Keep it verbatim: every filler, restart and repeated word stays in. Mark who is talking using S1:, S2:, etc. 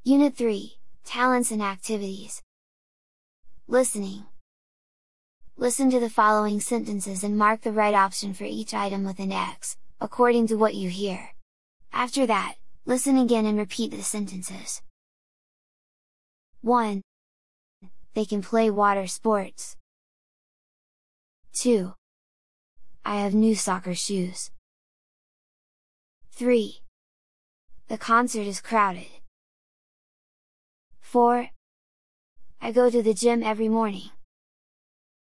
S1: Unit three, Talents and Activities. Listening. Listen to the following sentences and mark the right option for each item with an X, according to what you hear. After that, listen again and repeat the sentences. one. They can play water sports. two. I have new soccer shoes. three. The concert is crowded. four. I go to the gym every morning.